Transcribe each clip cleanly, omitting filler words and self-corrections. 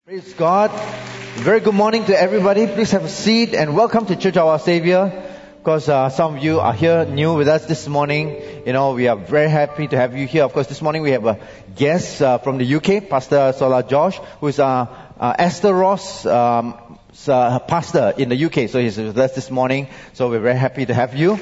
Praise God. Very good morning to everybody. Please have a seat and welcome to Church of Our Savior. Of course, some of you are here new with us this morning. We are very happy to have you here. Of course, this morning we have a guest from the UK, Pastor Sola Josh, who is Esther Ross, pastor in the UK. So he's with us this morning. So we're very happy to have you.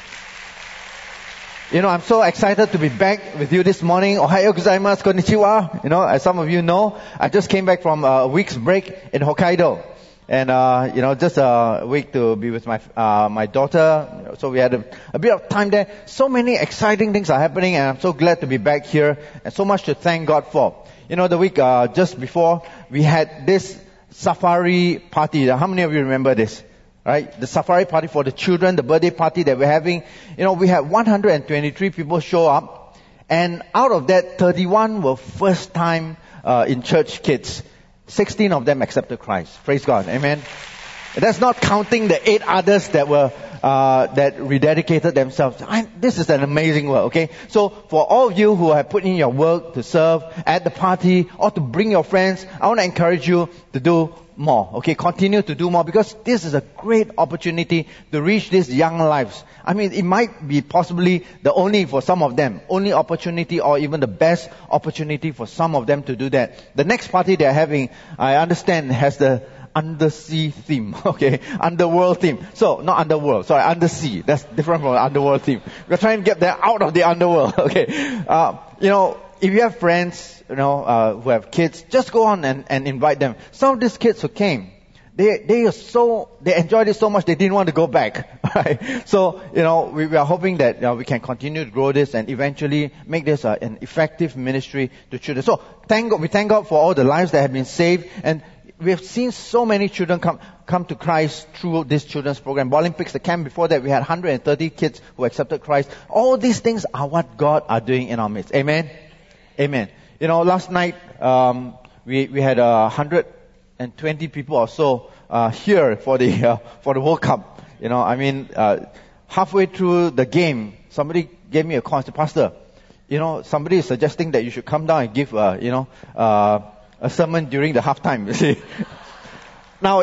I'm so excited to be back with you this morning. Ohayo gozaimasu, konnichiwa. As some of you know, I just came back from a week's break in Hokkaido. And, just a week to be with my daughter. So we had a bit of time there. So many exciting things are happening, and I'm so glad to be back here and so much to thank God for. The week, just before, we had this safari party. How many of you remember this? Right? The safari party for the children, the birthday party that we're having. We had 123 people show up, and out of that, 31 were first time in church kids. 16 of them accepted Christ. Praise God. Amen. And that's not counting the 8 others that were that rededicated themselves. This is an amazing work, okay? So for all of you who have put in your work to serve at the party or to bring your friends, I want to encourage you to do more, okay? Continue to do more, because this is a great opportunity to reach these young lives. It might be possibly the only, for some of them, only opportunity or even the best opportunity for some of them to do that. The next party they're having, I understand, has the undersea theme, okay? Underworld theme. So, not underworld, sorry, undersea. That's different from the underworld theme. We're trying to get them out of the underworld, okay? If you have friends, who have kids, just go on and invite them. Some of these kids who came, they enjoyed it so much they didn't want to go back, right? So, we are hoping that we can continue to grow this and eventually make this an effective ministry to children. So, we thank God for all the lives that have been saved, and we have seen so many children come to Christ through this children's program. Olympics, the camp before that, we had 130 kids who accepted Christ. All these things are what God are doing in our midst. Amen? Amen. Last night, we had 120 people or so, here for the World Cup. Halfway through the game, somebody gave me a call and said, Pastor, somebody is suggesting that you should come down and give, a sermon during the halftime, you see. Now,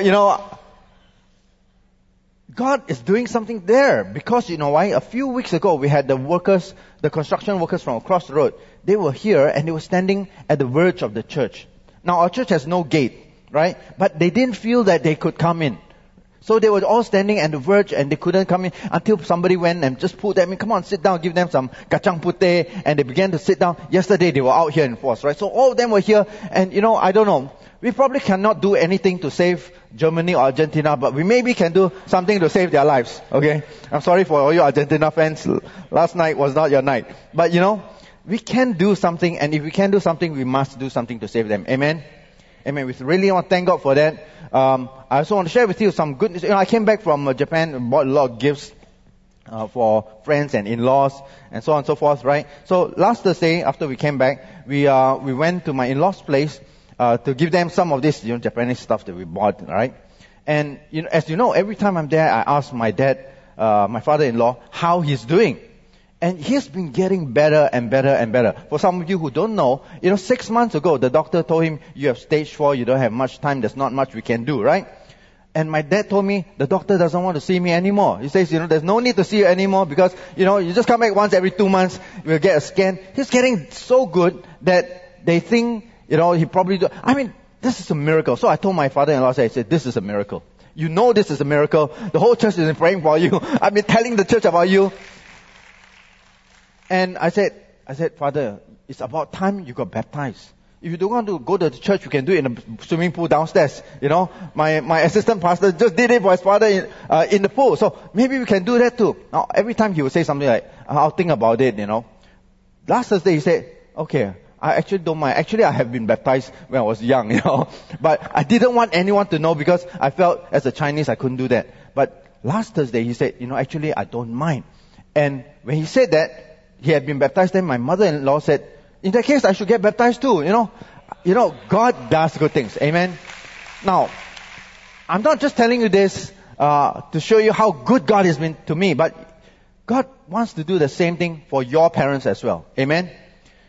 God is doing something there, because you know why? A few weeks ago, we had the construction workers from across the road. They were here and they were standing at the verge of the church. Now, our church has no gate, right? But they didn't feel that they could come in. So they were all standing at the verge and they couldn't come in until somebody went and just pulled them in. Come on, sit down, give them some kacang putih, and they began to sit down. Yesterday they were out here in force, right? So all of them were here, and I don't know. We probably cannot do anything to save Germany or Argentina, but we maybe can do something to save their lives, okay? I'm sorry for all you Argentina fans. Last night was not your night. But we can do something, and if we can do something, we must do something to save them. Amen? Amen. We really want to thank God for that. I also want to share with you some good news. I came back from Japan and bought a lot of gifts for friends and in-laws and so on and so forth, right? So last Thursday, after we came back, we went to my in-laws' place to give them some of this Japanese stuff that we bought, right? And as you know, every time I'm there, I ask my dad, my father-in-law, how he's doing. And he's been getting better and better and better. For some of you who don't know, 6 months ago, the doctor told him, you have stage 4, you don't have much time, there's not much we can do, right? And my dad told me, the doctor doesn't want to see me anymore. He says, there's no need to see you anymore because, you just come back once every 2 months, we'll get a scan. He's getting so good that they think, he probably do. This is a miracle. So I told my father-in-law, I said, this is a miracle. This is a miracle. The whole church is praying for you. I've been telling the church about you. And I said, Father, it's about time you got baptized. If you don't want to go to the church, you can do it in the swimming pool downstairs. My assistant pastor just did it for his father in the pool. So maybe we can do that too. Now, every time he would say something like, I'll think about it, Last Thursday he said, okay, I actually don't mind. Actually, I have been baptized when I was young, But I didn't want anyone to know because I felt as a Chinese I couldn't do that. But last Thursday he said, actually I don't mind. And when he said that, he had been baptized, then my mother-in-law said, in that case, I should get baptized too, God does good things. Amen? Now, I'm not just telling you this to show you how good God has been to me, but God wants to do the same thing for your parents as well. Amen?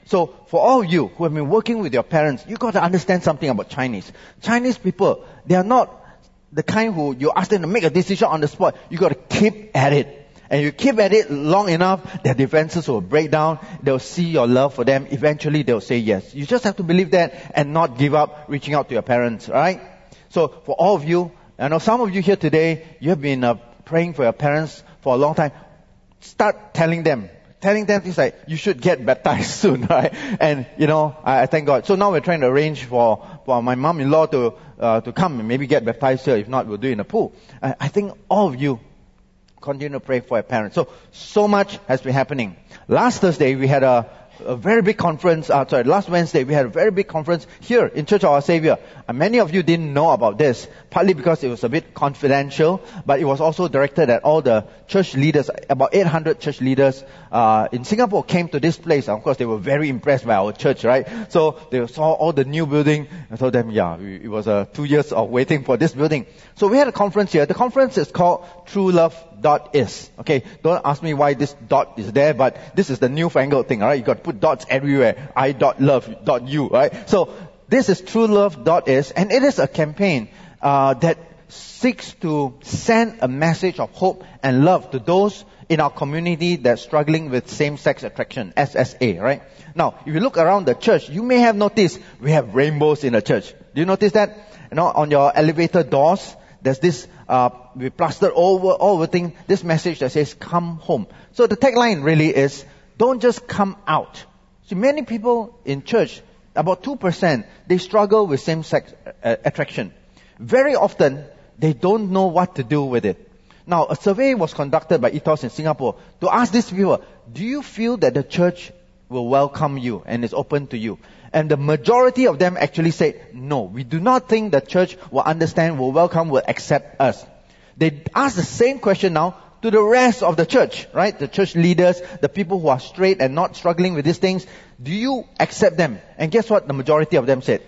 So for all of you who have been working with your parents, you got to understand something about Chinese. Chinese people, they are not the kind who you ask them to make a decision on the spot. You got to keep at it. And you keep at it long enough, their defenses will break down. They'll see your love for them. Eventually they'll say yes. You just have to believe that and not give up reaching out to your parents, alright? So for all of you, I know some of you here today, you have been praying for your parents for a long time. Start telling them things like, you should get baptized soon, right? And, I thank God. So now we're trying to arrange for my mom-in-law to come and maybe get baptized here. If not, we'll do it in the pool. I think all of you continue to pray for your parents. So much has been happening. Last Thursday, we had a very big conference, last Wednesday, we had a very big conference here in Church of Our Savior. And many of you didn't know about this, partly because it was a bit confidential, but it was also directed at all the church leaders. About 800 church leaders in Singapore came to this place. Of course, they were very impressed by our church, right? So they saw all the new building and told them, it was 2 years of waiting for this building. So we had a conference here. The conference is called TrueLove.is. Okay, don't ask me why this dot is there, but this is the newfangled thing, alright? You got to put dots everywhere. I.love.you, right? So this is TrueLove.is, and it is a campaign that seeks to send a message of hope and love to those in our community that's struggling with same-sex attraction, SSA, right? Now, if you look around the church, you may have noticed we have rainbows in the church. Do you notice that? On your elevator doors, there's this, we plastered all over thing, this message that says, come home. So the tagline really is, don't just come out. See, many people in church, about 2%, they struggle with same-sex attraction. Very often, they don't know what to do with it. Now, a survey was conducted by Ethos in Singapore to ask these people, do you feel that the church will welcome you and is open to you? And the majority of them actually said, no, we do not think the church will understand, will welcome, will accept us. They asked the same question now to the rest of the church, right? The church leaders, the people who are straight and not struggling with these things. Do you accept them? And guess what? The majority of them said,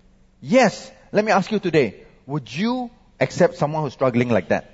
yes. Let me ask you today, would you accept someone who's struggling like that?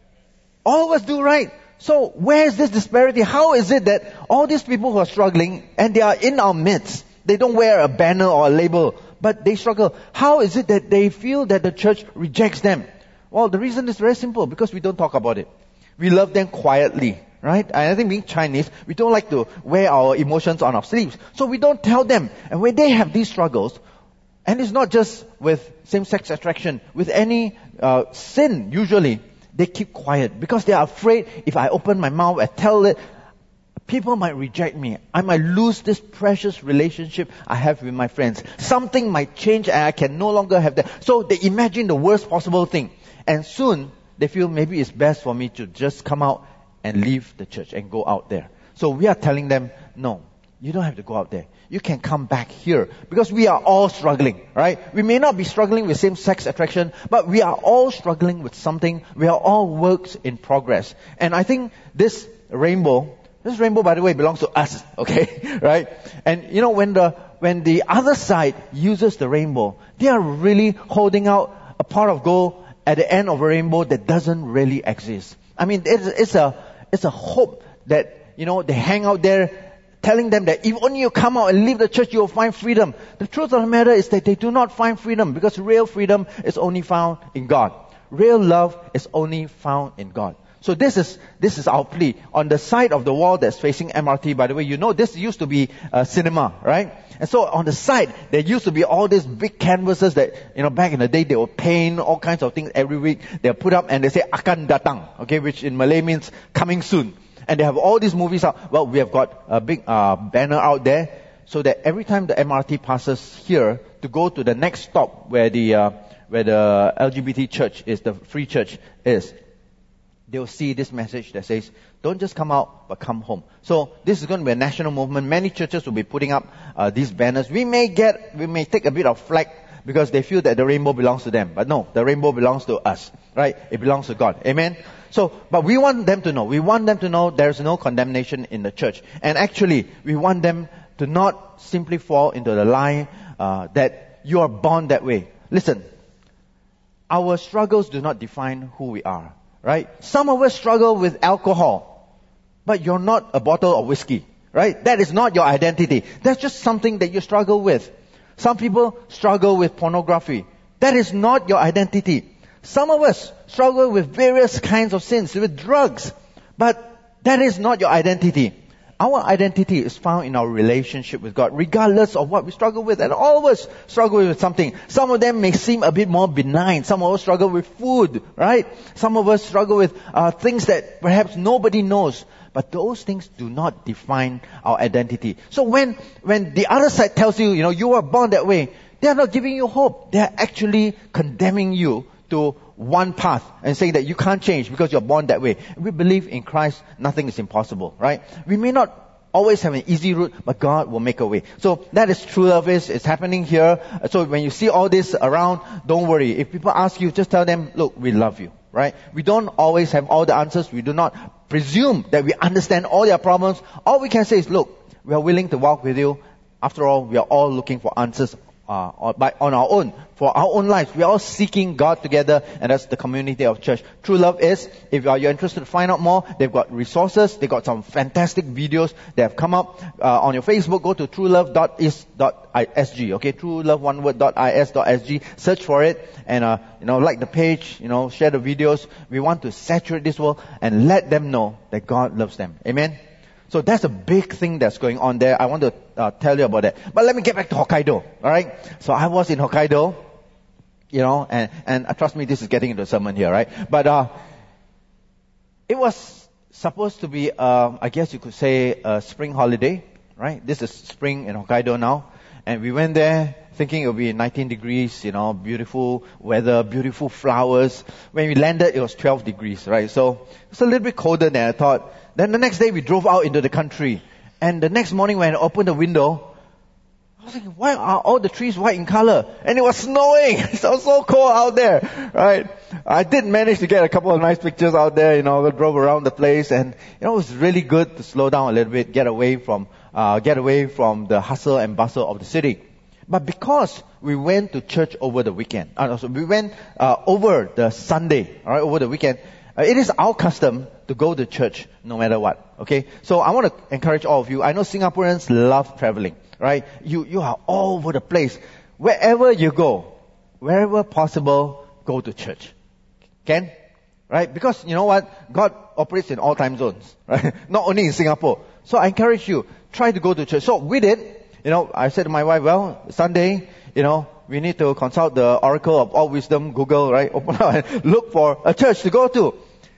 All of us do, right? So where is this disparity? How is it that all these people who are struggling, and they are in our midst, they don't wear a banner or a label, but they struggle. How is it that they feel that the church rejects them? Well, the reason is very simple, because we don't talk about it. We love them quietly, right? And I think being Chinese, we don't like to wear our emotions on our sleeves. So we don't tell them. And when they have these struggles, and it's not just with same-sex attraction, with any sin, usually, they keep quiet because they are afraid if I open my mouth and tell it, people might reject me. I might lose this precious relationship I have with my friends. Something might change and I can no longer have that. So they imagine the worst possible thing. And soon, they feel maybe it's best for me to just come out and leave the church and go out there. So we are telling them, no, you don't have to go out there. You can come back here because we are all struggling, right? We may not be struggling with same-sex attraction, but we are all struggling with something. We are all works in progress. And I think this rainbow, by the way, belongs to us, okay? Right? And when the other side uses the rainbow, they are really holding out a pot of gold at the end of a rainbow that doesn't really exist. I mean, it's a hope that, they hang out there telling them that if only you come out and leave the church, you will find freedom. The truth of the matter is that they do not find freedom, because real freedom is only found in God. Real love is only found in God. So this is our plea. On the side of the wall that's facing MRT, by the way, this used to be a cinema, right? And so on the side, there used to be all these big canvases that, back in the day, they would paint all kinds of things every week. They'll put up and they say, akan datang, okay, which in Malay means coming soon. And they have all these movies out. Well, we have got a big banner out there so that every time the MRT passes here to go to the next stop where the LGBT church is, the free church is, they'll see this message that says, don't just come out, but come home. So this is going to be a national movement. Many churches will be putting up these banners. We may take a bit of flack because they feel that the rainbow belongs to them. But no, the rainbow belongs to us, right? It belongs to God. Amen? So, but we want them to know. We want them to know there's no condemnation in the church. And actually, we want them to not simply fall into the lie that you are born that way. Listen, our struggles do not define who we are. Right? Some of us struggle with alcohol, but you're not a bottle of whiskey. right? That is not your identity. That's just something that you struggle with. Some people struggle with pornography. That is not your identity. Some of us struggle with various kinds of sins, with drugs. But that is not your identity. Our identity is found in our relationship with God, regardless of what we struggle with. And all of us struggle with something. Some of them may seem a bit more benign. Some of us struggle with food, right? Some of us struggle with things that perhaps nobody knows. But those things do not define our identity. So when the other side tells you, you were born that way, they are not giving you hope. They are actually condemning you to one path and saying that you can't change because you're born that way. We believe in Christ, nothing is impossible, right? We may not always have an easy route, but God will make a way. So that is true love it's happening here. So when you see all this around, don't worry. If people ask you, just tell them, look, we love you, right? We don't always have all the answers. We do not presume that we understand all your problems. All we can say is, look, we are willing to walk with you. After all, we are all looking for answers on our own, for our own lives. We are all seeking God together, and that's the community of church. True Love is, if you're interested to find out more, they've got resources, they've got some fantastic videos that have come up on your Facebook. Go to truelove.is.sg, okay, truelove.is.sg, search for it, and like the page, share the videos. We want to saturate this world and let them know that God loves them. Amen? So that's a big thing that's going on there. I want to tell you about that. But let me get back to Hokkaido. Alright? So I was in Hokkaido, and trust me, this is getting into a sermon here, right? But it was supposed to be, I guess you could say, a spring holiday, right? This is spring in Hokkaido now. And we went there thinking it would be 19 degrees, beautiful weather, beautiful flowers. When we landed, it was 12 degrees, right? So it's a little bit colder than I thought. Then the next day we drove out into the country. And the next morning when I opened the window, I was thinking, why are all the trees white in color? And it was snowing. It was so cold out there, right? I did manage to get a couple of nice pictures out there, I drove around the place, and it was really good to slow down a little bit, get away from the hustle and bustle of the city. But because we went to church over the weekend, we went over the Sunday, all right, over the weekend, it is our custom to go to church no matter what, okay? So I want to encourage all of you. I know Singaporeans love traveling, right? You are all over the place. Wherever you go, wherever possible, go to church. Can? Right? Because you know what? God operates in all time zones, right? Not only in Singapore. So I encourage you, try to go to church. So with it, I said to my wife, well, Sunday, we need to consult the oracle of all wisdom, Google, right? Open up and look for a church to go to.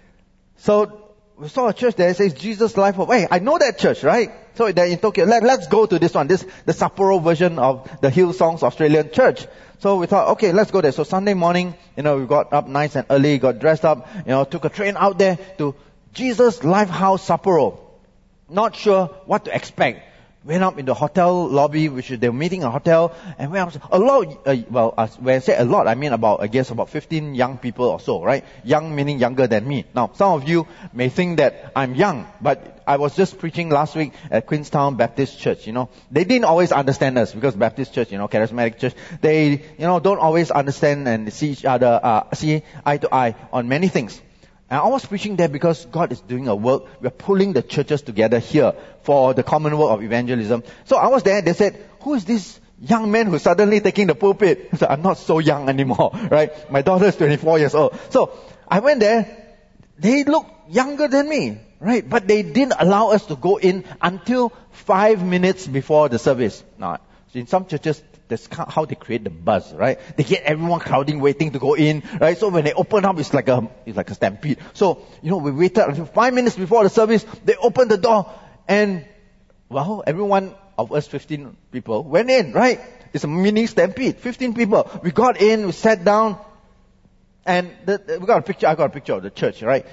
So we saw a church there, it says Jesus Life Hope. Hey, I know that church, right? So they're in Tokyo. Let's go to this one, the Sapporo version of the Hillsongs Australian church. So we thought, okay, let's go there. So Sunday morning, we got up nice and early, got dressed up, took a train out there to Jesus Life House Sapporo. Not sure what to expect. Went up in the hotel lobby, which they were meeting in a hotel, and went up a lot, when I say a lot, I mean about 15 young people or so, right? Young meaning younger than me. Now, some of you may think that I'm young, but I was just preaching last week at Queenstown Baptist Church, They didn't always understand us, because Baptist Church, charismatic church, they, don't always understand and see each other, see eye to eye on many things. And I was preaching there because God is doing a work. We're pulling the churches together here for the common work of evangelism. So I was there, they said, who is this young man who's suddenly taking the pulpit? I said, I'm not so young anymore, right? My daughter is 24 years old. So I went there, they looked younger than me, right? But they didn't allow us to go in until 5 minutes before the service. Now, in some churches, that's how they create the buzz, right? They get everyone crowding, waiting to go in, right? So when they open up, it's like a stampede. So, we waited until 5 minutes before the service. They opened the door, and, well, everyone of us 15 people went in, right? It's a mini stampede. 15 people. We got in, we sat down, and we got a picture. I got a picture of the church, right?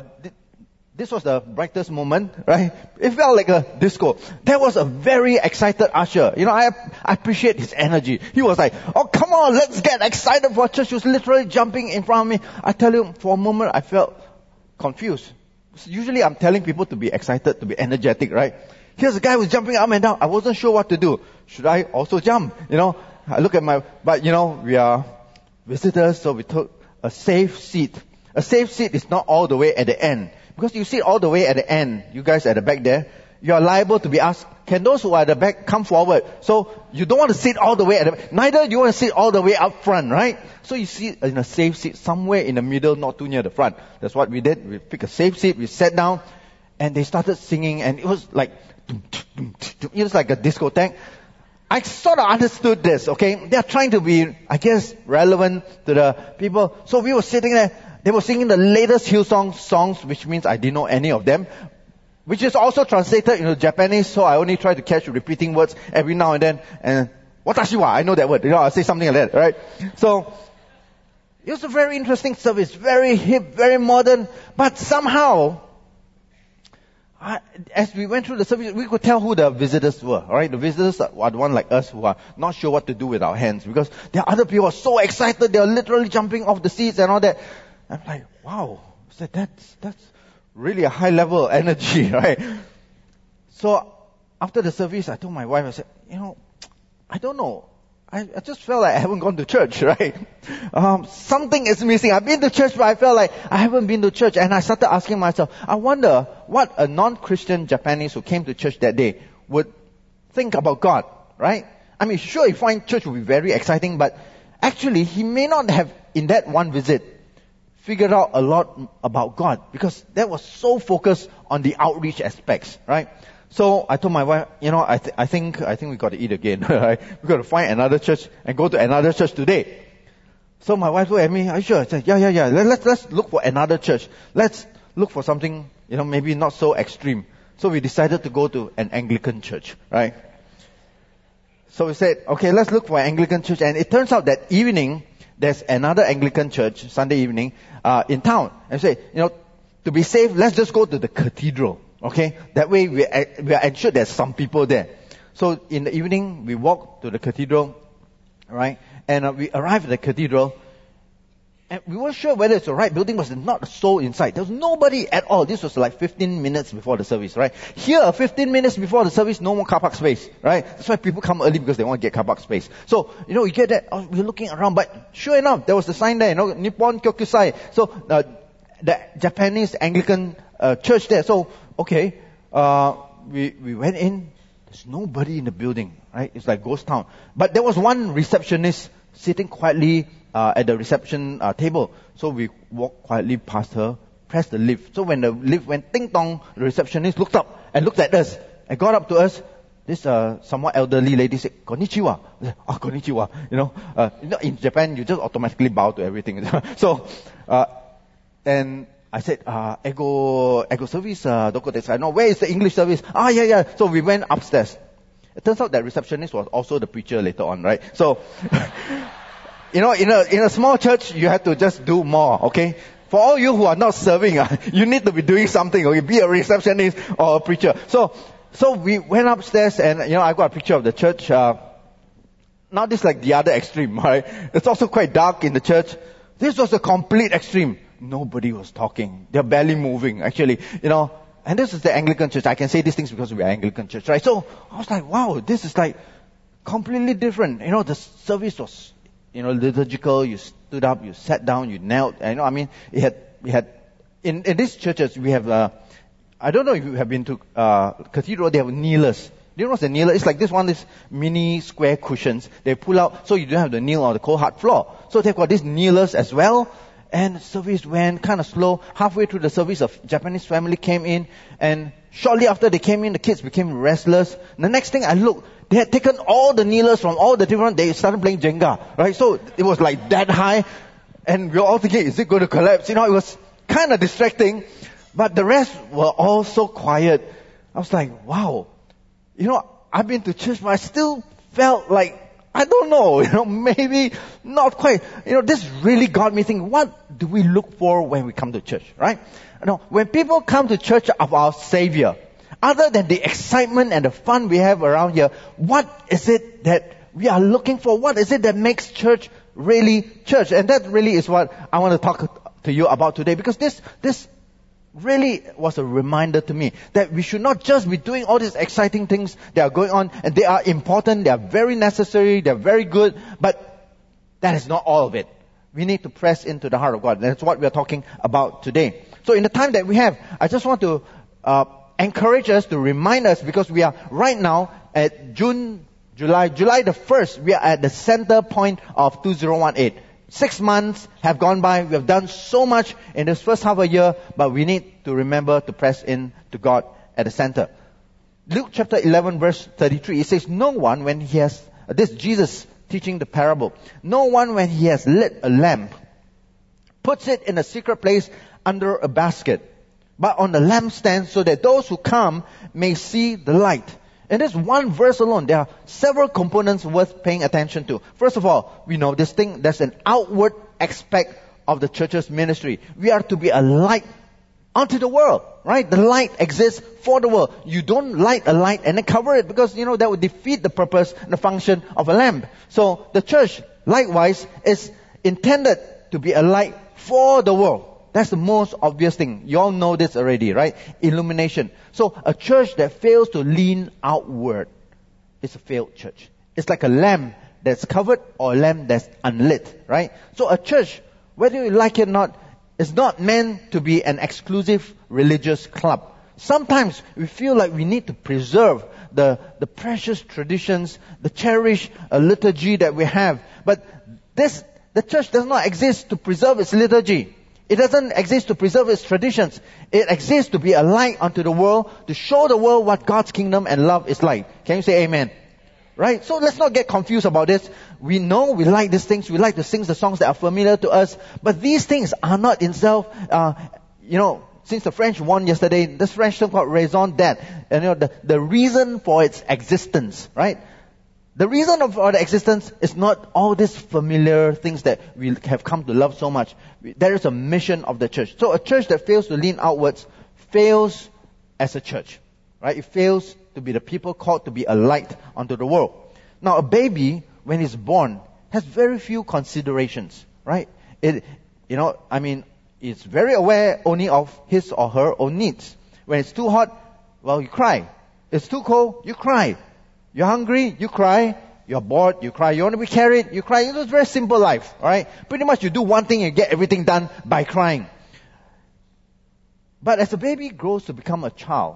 This was the brightest moment, right? It felt like a disco. There was a very excited usher. I appreciate his energy. He was like, oh, come on, let's get excited for church. He was literally jumping in front of me. I tell you, for a moment, I felt confused. Usually I'm telling people to be excited, to be energetic, right? Here's a guy who's jumping up and down. I wasn't sure what to do. Should I also jump? I look at but we are visitors, so we took a safe seat. A safe seat is not all the way at the end. Because you sit all the way at the end, you guys at the back there, you are liable to be asked, can those who are at the back come forward? So you don't want to sit all the way at the back. Neither do you want to sit all the way up front, right? So you sit in a safe seat somewhere in the middle, not too near the front. That's what we did. We picked a safe seat, we sat down, and they started singing, and it was like, it was like a discotheque. I sort of understood this, okay? They are trying to be, I guess, relevant to the people. So we were sitting there. They were singing the latest Hillsong songs, which means I didn't know any of them, which is also translated into Japanese, so I only try to catch repeating words every now and then. And watashi wa, I know that word. I'll say something like that, right? So it was a very interesting service, very hip, very modern, but somehow, as we went through the service, we could tell who the visitors were, alright? The visitors are the one like us who are not sure what to do with our hands, because there are other people who are so excited, they are literally jumping off the seats and all that. I'm like, wow, that's really a high level energy, right? So after the service, I told my wife, I said, I don't know. I just felt like I haven't gone to church, right? Something is missing. I've been to church, but I felt like I haven't been to church. And I started asking myself, I wonder what a non-Christian Japanese who came to church that day would think about God, right? I mean, sure, he find church would be very exciting, but actually, he may not have, in that one visit, figured out a lot about God, because that was so focused on the outreach aspects, right? So I told my wife, I think we got to eat again, right? We got to find another church and go to another church today. So my wife looked at me, are you sure? I said, yeah. Let's look for another church. Let's look for something, maybe not so extreme. So we decided to go to an Anglican church, right? So we said, okay, let's look for an Anglican church. And it turns out that evening, there's another Anglican church, Sunday evening, in town. And we say, to be safe, let's just go to the cathedral. Okay? That way we are ensured there's some people there. So in the evening, we walked to the cathedral, right? And we arrived at the cathedral, and we weren't sure whether it's the right building, but there's not a soul inside. There was nobody at all. This was like 15 minutes before the service, right? Here, 15 minutes before the service, no more car park space, right? That's why people come early, because they want to get car park space. So, you get that, we're looking around, but sure enough, there was a sign there, Nippon Kyokusai. So, the Japanese Anglican church there. So, okay, we went in. There's nobody in the building, right? It's like ghost town. But there was one receptionist sitting quietly at the reception table. So we walked quietly past her, pressed the lift. So when the lift went ting tong, the receptionist looked up and looked at us and got up to us. This somewhat elderly lady said, "Konnichiwa." I said, "Oh, konnichiwa." In Japan, you just automatically bow to everything. So, and I said, ego service, doko desu? No, where is the English service? Yeah. So we went upstairs. It turns out that receptionist was also the preacher later on, right? So, in a small church, you have to just do more, okay? For all you who are not serving, you need to be doing something, okay? Be a receptionist or a preacher. So we went upstairs, and, I got a picture of the church. Now this is like the other extreme, right? It's also quite dark in the church. This was a complete extreme. Nobody was talking. They're barely moving, actually, And this is the Anglican church. I can say these things because we are Anglican church, right? So I was like, wow, this is like completely different. The service was, liturgical. You stood up, you sat down, you knelt. We had, in these churches, we have, I don't know if you have been to, cathedral, they have kneelers. Do you know what's a kneeler? It's like this mini square cushions. They pull out, so you don't have to kneel on the cold hard floor. So they've got these kneelers as well. And the service went kind of slow. Halfway through the service, a Japanese family came in, and shortly after they came in, the kids became restless. And the next thing I looked, they had taken all the kneelers from all the different, they started playing Jenga, right? So it was like that high, and we were all thinking, is it going to collapse? It was kind of distracting, but the rest were all so quiet. I was like, wow. I've been to church, but I still felt like, I don't know, maybe not quite. This really got me thinking, what do we look for when we come to church, right? When people come to church of our Savior, other than the excitement and the fun we have around here, what is it that we are looking for? What is it that makes church really church? And that really is what I want to talk to you about today, because this really was a reminder to me that we should not just be doing all these exciting things that are going on, and they are important, they are very necessary, they are very good, but that is not all of it. We need to press into the heart of God. That's what we are talking about today. So in the time that we have, I just want to encourage us, to remind us, because we are right now at July the 1st, we are at the center point of 2018. 6 months have gone by. We have done so much in this first half of the year, but we need to remember to press in to God at the center. Luke chapter 11 verse 33, it says, no one when he has, this Jesus teaching the parable, no one when he has lit a lamp puts it in a secret place under a basket, but on the lampstand, so that those who come may see the light. In this one verse alone, there are several components worth paying attention to. First of all, we know this thing, there's an outward aspect of the church's ministry. We are to be a light unto the world, right? The light exists for the world. You don't light a light and then cover it, because, that would defeat the purpose and the function of a lamp. So the church, likewise, is intended to be a light for the world. That's the most obvious thing. You all know this already, right? Illumination. So a church that fails to lean outward is a failed church. It's like a lamp that's covered or a lamp that's unlit, right? So a church, whether you like it or not, is not meant to be an exclusive religious club. Sometimes we feel like we need to preserve the precious traditions, the cherished liturgy that we have. But the church does not exist to preserve its liturgy. It doesn't exist to preserve its traditions. It exists to be a light unto the world, to show the world what God's kingdom and love is like. Can you say amen? Right? So let's not get confused about this. We know we like these things. We like to sing the songs that are familiar to us. But these things are not in self, since the French won yesterday, this French term called raison d'être. And the reason for its existence, right? The reason for the existence is not all these familiar things that we have come to love so much. There is a mission of the church. So a church that fails to lean outwards fails as a church, right? It fails to be the people called to be a light unto the world. Now, a baby, when he's born, has very few considerations, right? It's very aware only of his or her own needs. When it's too hot, well, you cry. It's too cold, you cry. You're hungry, you cry. You're bored, you cry. You want to be carried, you cry. It's a very simple life, alright? Pretty much you do one thing and get everything done by crying. But as a baby grows to become a child,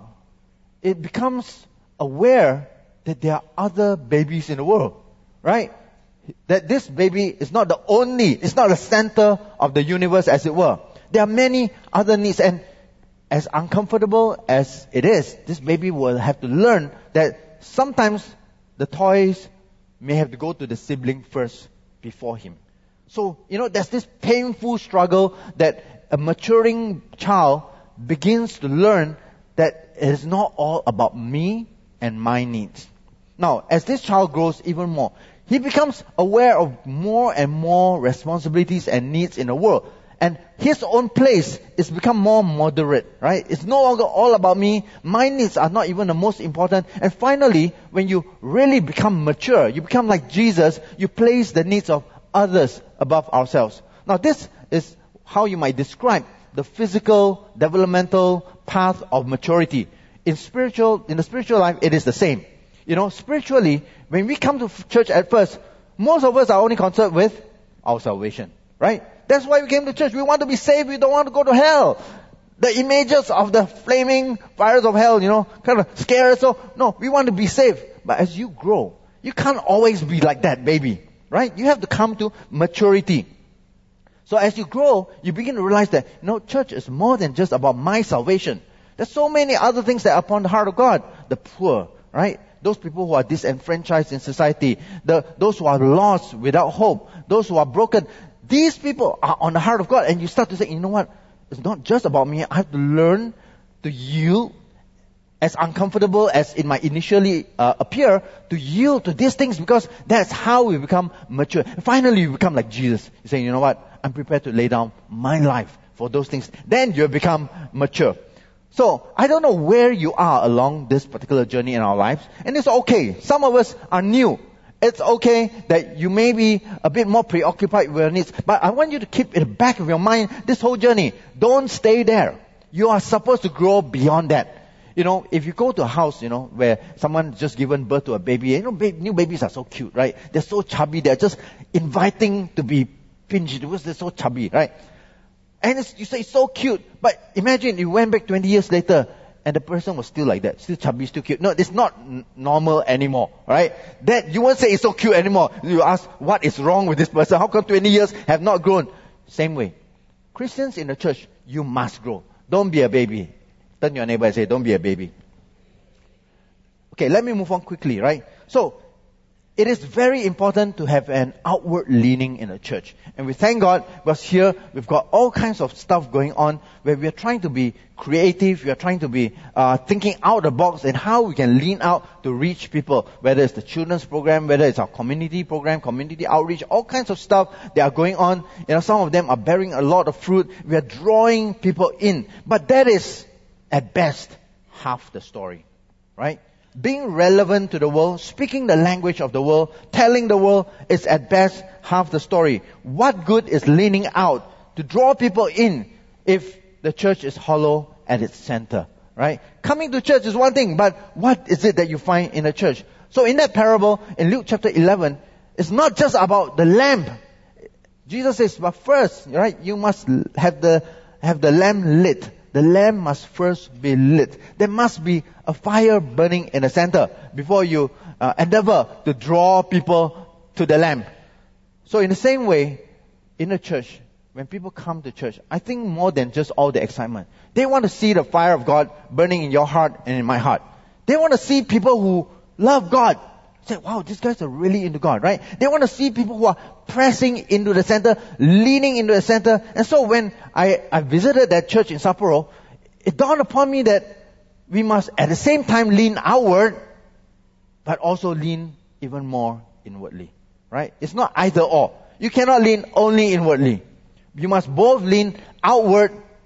it becomes aware that there are other babies in the world, right? That this baby is not it's not the center of the universe, as it were. There are many other needs, and as uncomfortable as it is, this baby will have to learn that sometimes the toys may have to go to the sibling first before him. So, there's this painful struggle that a maturing child begins to learn, that it is not all about me and my needs. Now, as this child grows even more, he becomes aware of more and more responsibilities and needs in the world. And his own place is become more moderate, right? It's no longer all about me. My needs are not even the most important. And finally, when you really become mature, you become like Jesus, you place the needs of others above ourselves. Now, this is how you might describe the physical, developmental path of maturity. In the spiritual life, it is the same. Spiritually, when we come to church at first, most of us are only concerned with our salvation, right? That's why we came to church. We want to be saved. We don't want to go to hell. The images of the flaming fires of hell, kind of scare us. So, no, we want to be saved. But as you grow, you can't always be like that, baby, right? You have to come to maturity. So as you grow, you begin to realize that, church is more than just about my salvation. There's so many other things that are upon the heart of God. The poor, right? Those people who are disenfranchised in society. Those who are lost without hope. Those who are broken. These people are on the heart of God. And you start to say, you know what? It's not just about me. I have to learn to yield, as uncomfortable as it might initially appear, to yield to these things, because that's how we become mature. And finally, we become like Jesus. You say, you know what? I'm prepared to lay down my life for those things. Then you become mature. So, I don't know where you are along this particular journey in our lives. And it's okay. Some of us are new. It's okay that you may be a bit more preoccupied with your needs. But I want you to keep in the back of your mind this whole journey. Don't stay there. You are supposed to grow beyond that. If you go to a house, where someone just given birth to a baby, new babies are so cute, right? They're so chubby. They're just inviting to be pinched because they're so chubby, right? And you say it's so cute. But imagine you went back 20 years later and the person was still like that, still chubby, still cute. No, it's not normal anymore, right? That, you won't say it's so cute anymore. You ask, what is wrong with this person? How come 20 years have not grown? Same way. Christians in the church, you must grow. Don't be a baby. Turn your neighbor and say, don't be a baby. Okay, let me move on quickly, right? So, it is very important to have an outward leaning in a church. And we thank God because here we've got all kinds of stuff going on where we are trying to be creative, we are trying to be thinking out of the box and how we can lean out to reach people. Whether it's the children's program, whether it's our community program, community outreach, all kinds of stuff that are going on. You know, some of them are bearing a lot of fruit. We are drawing people in. But that is, at best, half the story, right? Being relevant to the world, speaking the language of the world, telling the world is at best half the story. What good is leaning out to draw people in if the church is hollow at its center, right? Coming to church is one thing, but what is it that you find in a church? So in that parable, in Luke chapter 11, it's not just about the lamp. Jesus says, but first, right, you must have the lamp lit. The lamp must first be lit. There must be a fire burning in the center before you endeavor to draw people to the lamp. So in the same way, in a church, when people come to church, I think more than just all the excitement, they want to see the fire of God burning in your heart and in my heart. They want to see people who love God. Say, wow, these guys are really into God, right? They want to see people who are pressing into the center, leaning into the center. And so when I visited that church in Sapporo, it dawned upon me that we must at the same time lean outward, but also lean even more inwardly, right? It's not either or. You cannot lean only inwardly. You must both lean outward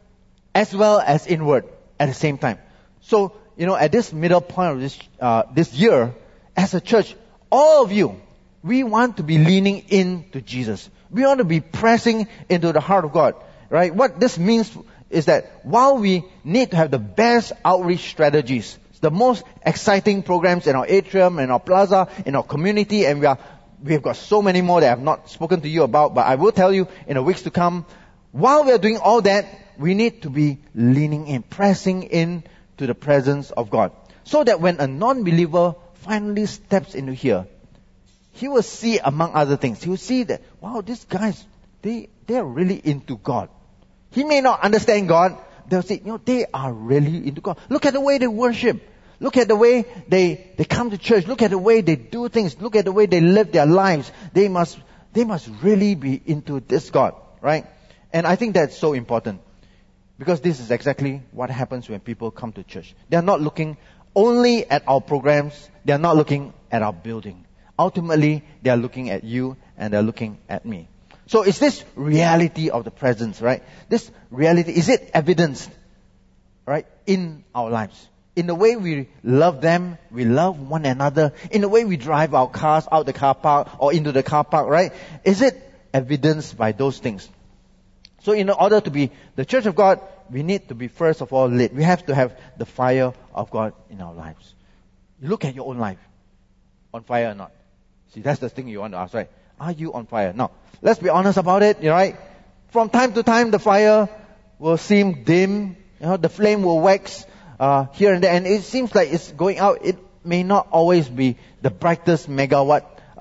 as well as inward at the same time. So, you know, at this middle point of this year, as a church, all of you, we want to be leaning into Jesus. We want to be pressing into the heart of God, right? What this means is that while we need to have the best outreach strategies, the most exciting programs in our atrium, in our plaza, in our community, and we have got so many more that I have not spoken to you about, but I will tell you in the weeks to come, while we are doing all that, we need to be leaning in, pressing in to the presence of God. So that when a non-believer finally steps into here, he will see, among other things, he will see that, wow, these guys, they are really into God. He may not understand God. They'll say, you know, they are really into God. Look at the way they worship. Look at the way they come to church. Look at the way they do things. Look at the way they live their lives. They must really be into this God, right? And I think that's so important. Because this is exactly what happens when people come to church. They are not looking only at our programs. They are not looking at our building. Ultimately, they are looking at you and they are looking at me. So it's this reality of the presence, right? This reality, is it evidenced, right, in our lives? In the way we love them, we love one another. In the way we drive our cars out the car park or into the car park, right? Is it evidenced by those things? So in order to be the church of God, we need to be first of all lit. We have to have the fire of God in our lives. You look at your own life. On fire or not? See, that's the thing you want to ask, right? Are you on fire? Now, let's be honest about it, right? From time to time, the fire will seem dim. You know, the flame will wax here and there, and it seems like it's going out. It may not always be the brightest megawatt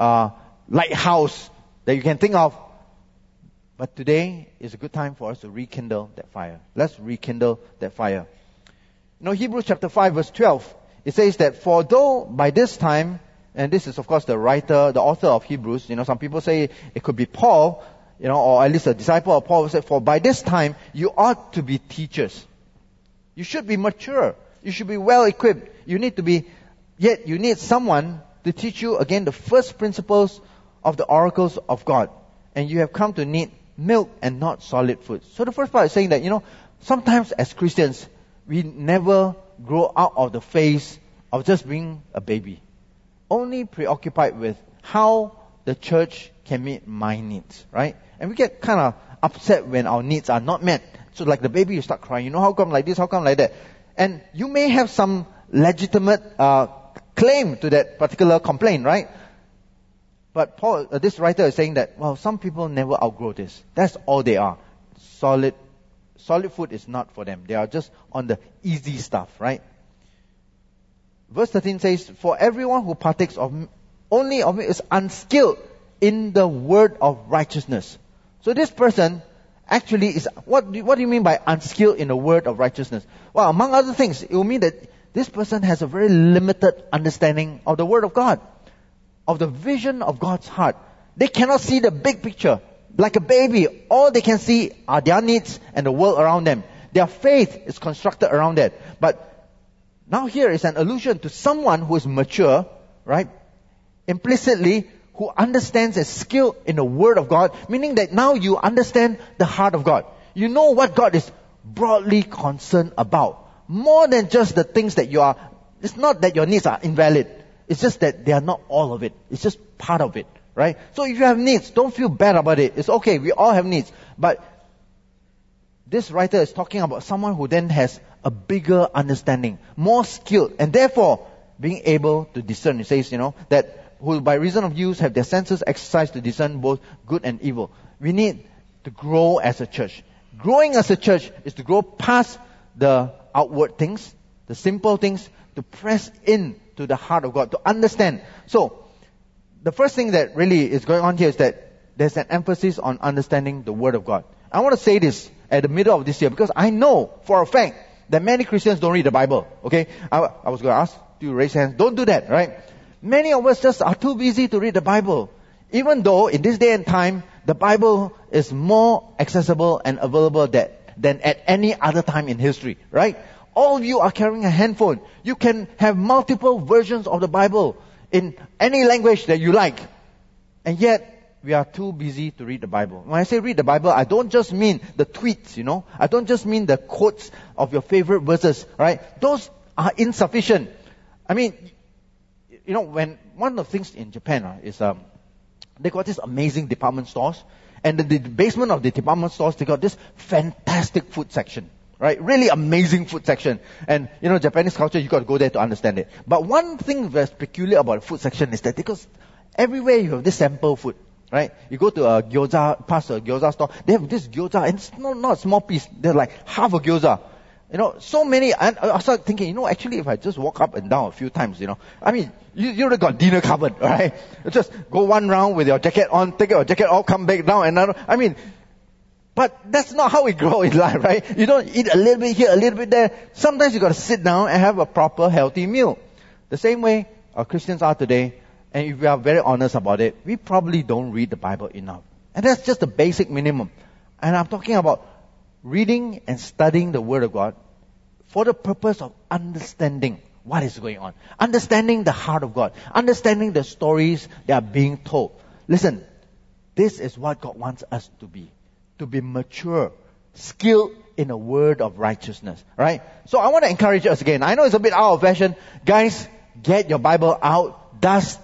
lighthouse that you can think of. But today is a good time for us to rekindle that fire. Let's rekindle that fire. You know, Hebrews chapter 5 verse 12, it says that, for though by this time, and this is of course the author of Hebrews, you know, some people say it could be Paul, you know, or at least a disciple of Paul, said, for by this time you ought to be teachers. You should be mature. You should be well equipped. You need someone to teach you again the first principles of the oracles of God. And you have come to need milk and not solid food. So the first part is saying that, you know, sometimes as Christians, we never grow out of the phase of just being a baby. Only preoccupied with how the church can meet my needs, right? And we get kind of upset when our needs are not met. So like the baby, you start crying, you know, how come like this, how come like that? And you may have some legitimate claim to that particular complaint, right? But Paul, this writer is saying that, well, some people never outgrow this. That's all they are. Solid solid food is not for them. They are just on the easy stuff, right? Verse 13 says, for everyone who partakes only of it is unskilled in the word of righteousness. So this person actually is, what do you mean by unskilled in the word of righteousness? Well, among other things, it will mean that this person has a very limited understanding of the word of God, of the vision of God's heart. They cannot see the big picture. Like a baby, all they can see are their needs and the world around them. Their faith is constructed around that. But now here is an allusion to someone who is mature, right? Implicitly, who understands and skilled in the Word of God, meaning that now you understand the heart of God. You know what God is broadly concerned about. More than just the things that it's not that your needs are invalid. It's just that they are not all of it. It's just part of it, right? So if you have needs, don't feel bad about it. It's okay, we all have needs. But this writer is talking about someone who then has a bigger understanding, more skilled, and therefore being able to discern. It says, that who by reason of use have their senses exercised to discern both good and evil. We need to grow as a church. Growing as a church is to grow past the outward things, the simple things, to press in to the heart of God, to understand. So, the first thing that really is going on here is that there's an emphasis on understanding the Word of God. I want to say this at the middle of this year because I know for a fact that many Christians don't read the Bible. Okay? I was going to ask you to raise hands. Don't do that, right? Many of us just are too busy to read the Bible. Even though in this day and time, the Bible is more accessible and available than at any other time in history, right? All of you are carrying a handphone. You can have multiple versions of the Bible in any language that you like. And yet, we are too busy to read the Bible. When I say read the Bible, I don't just mean the tweets, I don't just mean the quotes of your favorite verses, right? Those are insufficient. I mean, when one of the things in Japan is they got this amazing department stores, and in the basement of the department stores, they got this fantastic food section, right? Really amazing food section. And, Japanese culture, you got to go there to understand it. But one thing that's peculiar about the food section is that because everywhere you have this sample food, right? You go to past a gyoza store, they have this gyoza, and it's not a small piece. They're like half a gyoza. So many, and I started thinking, actually if I just walk up and down a few times, you already got dinner covered, right? Just go one round with your jacket on, take your jacket off, come back down, but that's not how we grow in life, right? You don't eat a little bit here, a little bit there. Sometimes you got to sit down and have a proper healthy meal. The same way our Christians are today, and if we are very honest about it, we probably don't read the Bible enough. And that's just the basic minimum. And I'm talking about reading and studying the Word of God for the purpose of understanding what is going on. Understanding the heart of God. Understanding the stories that are being told. Listen, this is what God wants us to be. To be mature, skilled in a word of righteousness. Right? So I want to encourage us again. I know it's a bit out of fashion. Guys, get your Bible out. Dust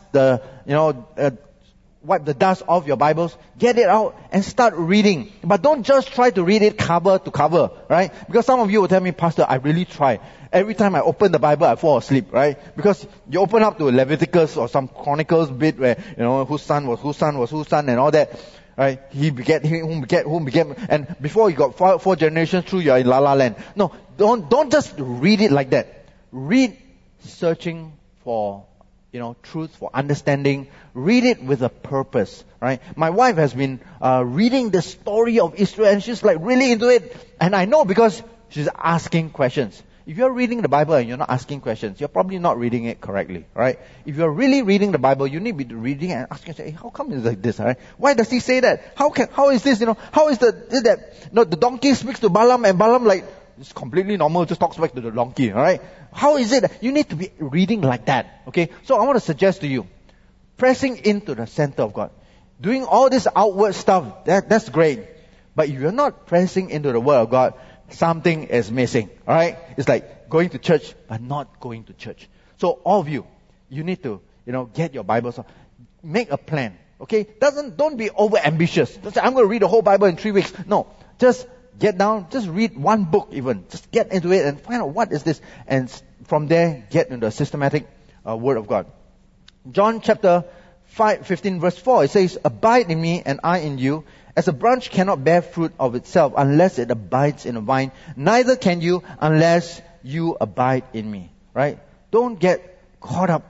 wipe the dust off your Bibles, get it out and start reading. But don't just try to read it cover to cover, right? Because some of you will tell me, Pastor, I really try. Every time I open the Bible, I fall asleep, right? Because you open up to Leviticus or some Chronicles bit where, whose son was whose son and all that, right? He begat him, whom begat, and before you got four generations through, you're in La La Land. No, don't just read it like that. Read searching for truth, for understanding. Read it with a purpose, right? My wife has been reading the story of Israel and she's like really into it. And I know because she's asking questions. If you're reading the Bible and you're not asking questions, you're probably not reading it correctly, right? If you're really reading the Bible, you need to be reading and asking, hey, how come it's like this, right? Why does he say that? How is this, how is that? The donkey speaks to Balaam and Balaam it's completely normal, just talks back to the donkey, alright? How is it? You need to be reading like that, okay? So I want to suggest to you, pressing into the center of God. Doing all this outward stuff, that's great. But if you're not pressing into the Word of God, something is missing, alright? It's like going to church, but not going to church. So all of you, you need to, get your Bibles. Make a plan, okay? Don't be over ambitious. Don't say, I'm going to read the whole Bible in 3 weeks. No, just get down, just read one book even. Just get into it and find out what is this. And from there, get into the systematic Word of God. John chapter 15 verse 4, it says, abide in me and I in you, As a branch cannot bear fruit of itself unless it abides in a vine, neither can you unless you abide in me. Right? Don't get caught up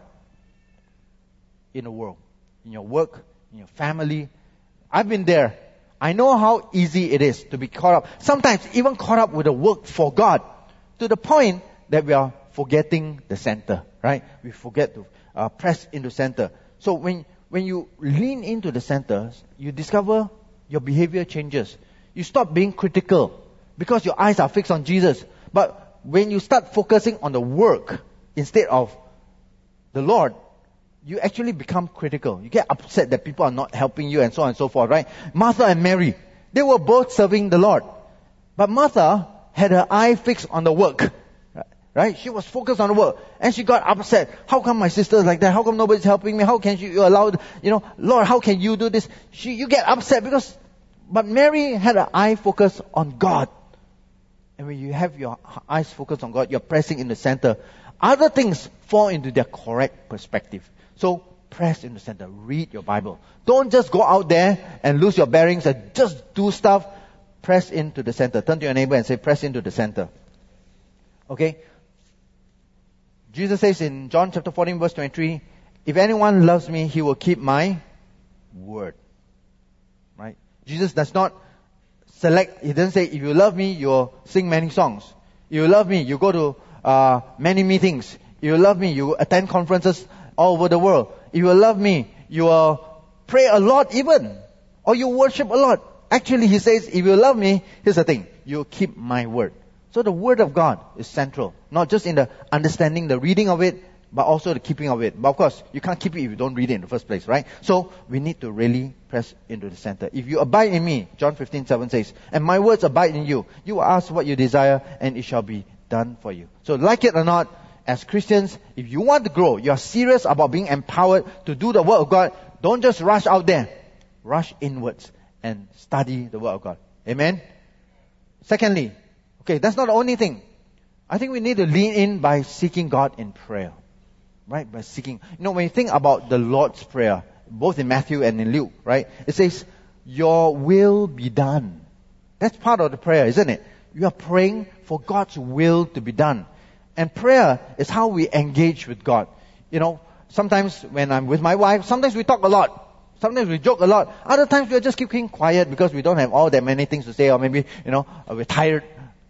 in the world, in your work, in your family. I've been there. I know how easy it is to be caught up. Sometimes even caught up with the work for God, to the point that we are forgetting the center, right? We forget to press into center. So when you lean into the center, you discover your behavior changes. You stop being critical because your eyes are fixed on Jesus. But when you start focusing on the work instead of the Lord, you actually become critical. You get upset that people are not helping you and so on and so forth, right? Martha and Mary, they were both serving the Lord. But Martha had her eye fixed on the work, right? She was focused on the work. And she got upset. How come my sister is like that? How come nobody's helping me? How can you allow, Lord, how can you do this? You get upset but Mary had her eye focused on God. And when you have your eyes focused on God, you're pressing in the center. Other things fall into their correct perspective. So press in the center. Read your Bible. Don't just go out there and lose your bearings and just do stuff. Press into the center. Turn to your neighbor and say, press into the center. Okay? Jesus says in John chapter 14 verse 23, if anyone loves me, he will keep my word. Right? Jesus does not select. He doesn't say, if you love me, you'll sing many songs. If you love me, you go to many meetings. If you love me, you attend conferences all over the world. If you love me, you will pray a lot even. Or you worship a lot. Actually, he says, if you love me, here's the thing. You'll keep my word. So the word of God is central. Not just in the understanding, the reading of it, but also the keeping of it. But of course, you can't keep it if you don't read it in the first place, right? So we need to really press into the center. If you abide in me, John 15:7 says, and my words abide in you, you will ask what you desire, and it shall be done for you. So like it or not, as Christians, if you want to grow, you are serious about being empowered to do the work of God, don't just rush out there. Rush inwards and study the word of God. Amen? Secondly, okay, that's not the only thing. I think we need to lean in by seeking God in prayer. Right? By seeking. When you think about the Lord's Prayer, both in Matthew and in Luke, right? It says, your will be done. That's part of the prayer, isn't it? You are praying for God's will to be done. And prayer is how we engage with God. Sometimes when I'm with my wife, sometimes we talk a lot. Sometimes we joke a lot. Other times we just keeping quiet because we don't have all that many things to say, or maybe, we're tired.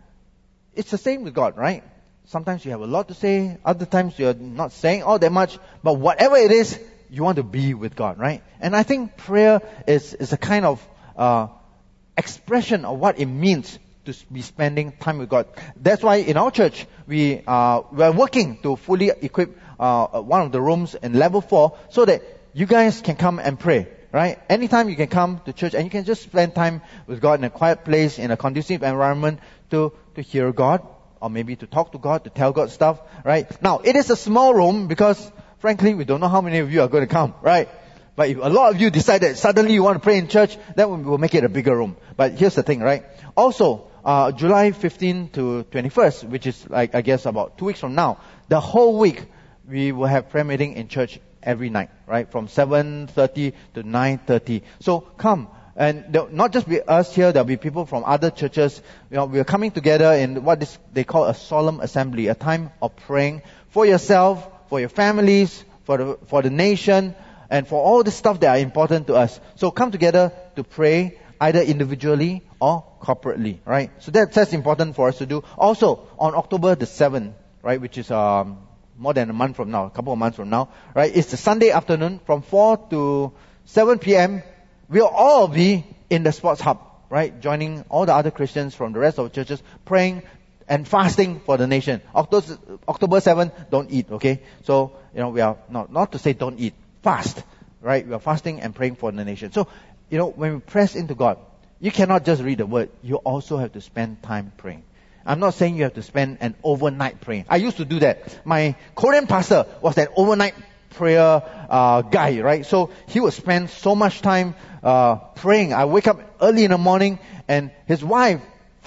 It's the same with God, right? Sometimes you have a lot to say. Other times you're not saying all that much. But whatever it is, you want to be with God, right? And I think prayer is a kind of expression of what it means to be spending time with God. That's why in our church, we are working to fully equip one of the rooms in level 4 so that you guys can come and pray, right? Anytime you can come to church and you can just spend time with God in a quiet place, in a conducive environment to hear God, or maybe to talk to God, to tell God stuff, right? Now, it is a small room because, frankly, we don't know how many of you are going to come, right? But if a lot of you decide that suddenly you want to pray in church, then we'll make it a bigger room. But here's the thing, right? Also, July 15 to 21st, which is like, I guess, about 2 weeks from now, the whole week, we will have prayer meeting in church every night, right? From 7:30 to 9:30. So come. And not just be us here, there'll be people from other churches. We are coming together in what they call a solemn assembly, a time of praying for yourself, for your families, for the nation, and for all the stuff that are important to us. So come together to pray, either individually or corporately, right? So that's important for us to do. Also, on October the 7th, right, which is more than a month from now, a couple of months from now, right, it's the Sunday afternoon from 4 to 7 p.m., we'll all be in the sports hub, right? Joining all the other Christians from the rest of the churches, praying and fasting for the nation. October 7th, don't eat, okay? So, we are not to say don't eat, fast, right? We are fasting and praying for the nation. So, when we press into God, you cannot just read the word. You also have to spend time praying. I'm not saying you have to spend an overnight praying. I used to do that. My Korean pastor was an overnight prayer guy, right? So he would spend so much time praying. I wake up early in the morning, and his wife,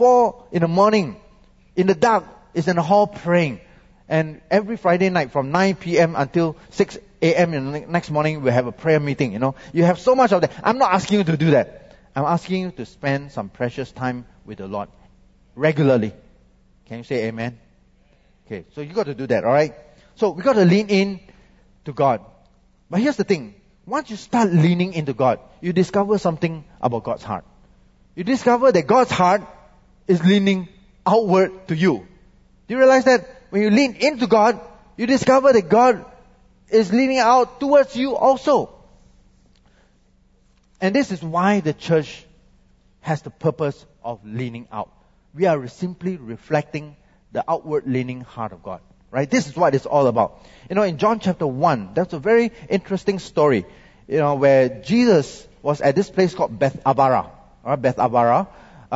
4 in the morning, in the dark, is in the hall praying. And every Friday night from 9 p.m. until 6 a.m. in the next morning, we have a prayer meeting, You have so much of that. I'm not asking you to do that. I'm asking you to spend some precious time with the Lord regularly. Can you say amen? Okay, so you got to do that, alright? So we got to lean in to God. But here's the thing. Once you start leaning into God, you discover something about God's heart. You discover that God's heart is leaning outward to you. Do you realize that? When you lean into God, you discover that God is leaning out towards you also. And this is why the church has the purpose of leaning out. We are simply reflecting the outward leaning heart of God. Right? This is what it's all about. In John chapter 1, that's a very interesting story, where Jesus was at this place called Beth Avara. Beth Avara.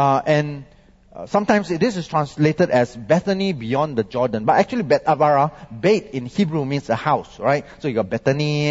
And sometimes this is translated as Bethany beyond the Jordan. But actually Beth Avara, Beth in Hebrew means a house, right? So you got Bethany,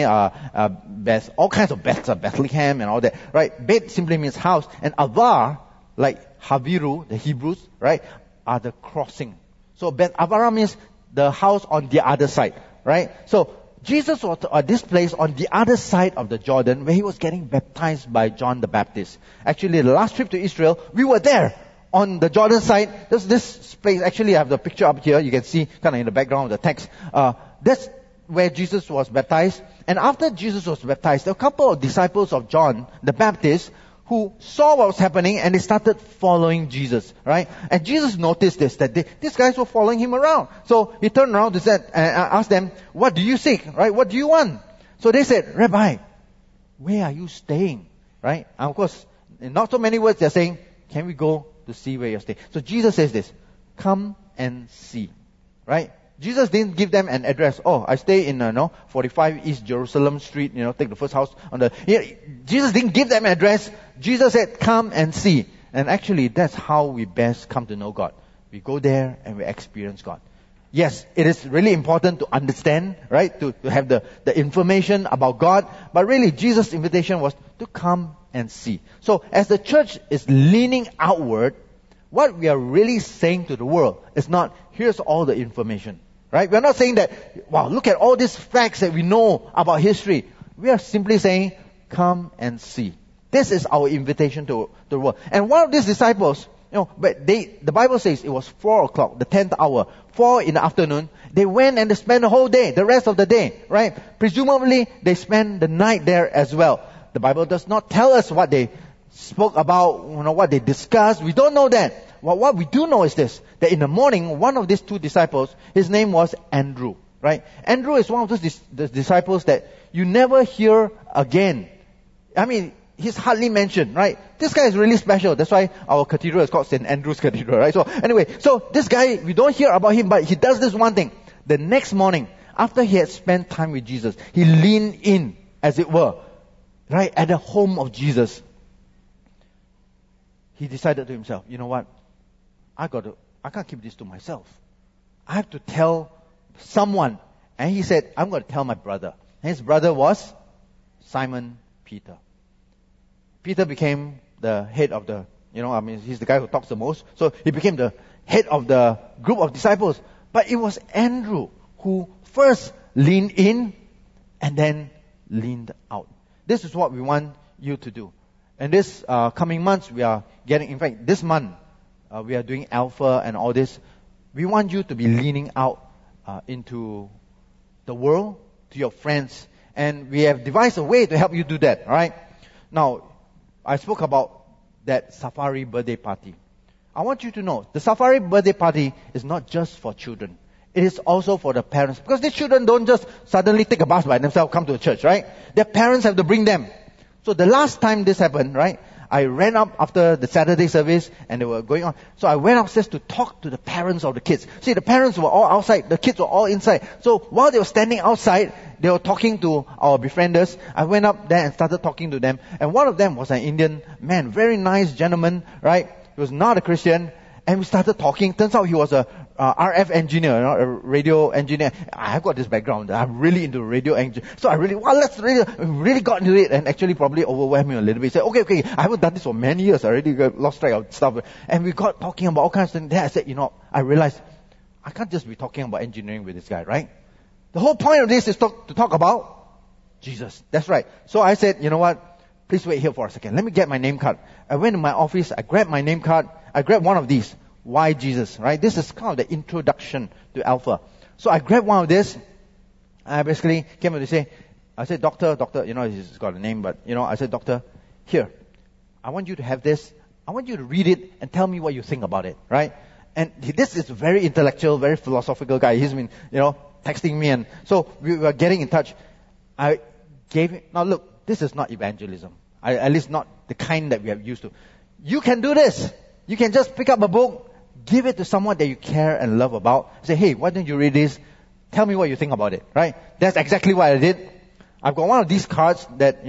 Beth, all kinds of Beths, Bethlehem and all that, right? Beth simply means house. And Avar, like Haviru, the Hebrews, right, are the crossing. So Beth Avara means the house on the other side, right? So Jesus was at this place on the other side of the Jordan where he was getting baptized by John the Baptist. Actually, the last trip to Israel, we were there on the Jordan side. There's this place, actually I have the picture up here, you can see kind of in the background of the text. That's where Jesus was baptized. And after Jesus was baptized, there were a couple of disciples of John the Baptist who saw what was happening and they started following Jesus, right? And Jesus noticed this, that these guys were following him around. So he turned around and asked them, what do you seek, right? What do you want? So they said, Rabbi, where are you staying, right? And of course, in not so many words, they're saying, can we go to see where you're staying? So Jesus says this, come and see, right? Jesus didn't give them an address. Oh, I stay in 45 East Jerusalem Street, take the first house on the... Jesus didn't give them an address. Jesus said, come and see. And actually, that's how we best come to know God. We go there and we experience God. Yes, it is really important to understand, right? To have the information about God. But really, Jesus' invitation was to come and see. So, as the church is leaning outward, what we are really saying to the world is not, here's all the information. Right? We're not saying that, wow, look at all these facts that we know about history. We are simply saying, come and see. This is our invitation to the world. And one of these disciples, but the Bible says it was 4 o'clock, the 10th hour, 4 in the afternoon. They went and they spent the whole day, the rest of the day, right? Presumably, they spent the night there as well. The Bible does not tell us what they spoke about, what they discussed. We don't know that. Well, what we do know is this, that in the morning, one of these two disciples, his name was Andrew, right? Andrew is one of those disciples that you never hear again. I mean, he's hardly mentioned, right? This guy is really special. That's why our cathedral is called St. Andrew's Cathedral, right? So anyway, so this guy, we don't hear about him, but he does this one thing. The next morning, after he had spent time with Jesus, he leaned in, as it were, right, at the home of Jesus. He decided to himself, you know what? I can't keep this to myself. I have to tell someone. And he said, I'm going to tell my brother. And his brother was Simon Peter. Peter became the head of he's the guy who talks the most. So he became the head of the group of disciples. But it was Andrew who first leaned in and then leaned out. This is what we want you to do. And this coming months, we are getting, in fact, this month, we are doing Alpha and all this. We want you to be leaning out into the world, to your friends. And we have devised a way to help you do that, alright? Now, I spoke about that safari birthday party. I want you to know, the safari birthday party is not just for children. It is also for the parents. Because these children don't just suddenly take a bus by themselves, come to the church, right? Their parents have to bring them. So the last time this happened, right, I ran up after the Saturday service and they were going on. So I went upstairs to talk to the parents of the kids. See, the parents were all outside, the kids were all inside. So while they were standing outside, they were talking to our befrienders. I went up there and started talking to them. And one of them was an Indian man, very nice gentleman, right? He was not a Christian. And we started talking. Turns out he was a RF engineer, a radio engineer. I've got this background. I'm really into radio engineering. So I really got into it and actually probably overwhelmed me a little bit. Said, okay, I haven't done this for many years. I already lost track of stuff. And we got talking about all kinds of things. Then I said, I realized I can't just be talking about engineering with this guy, right? The whole point of this is to talk about Jesus. That's right. So I said, you know what? please wait here for a second. Let me get my name card. I went to my office. I grabbed my name card. I grabbed one of these. Why Jesus, right? This is kind of the introduction to Alpha. So I grabbed one of this. I basically came up to say, I said, doctor, he's got a name, but, I said, doctor, here, I want you to have this. I want you to read it and tell me what you think about it, right? And this is a very intellectual, very philosophical guy. He's been, texting me, and so we were getting in touch. I gave him, now look, this is not evangelism. At least not the kind that we have used to. You can do this. You can just pick up a book, give it to someone that you care and love about. Say, hey, why don't you read this? Tell me what you think about it, right? That's exactly what I did. I've got one of these cards that,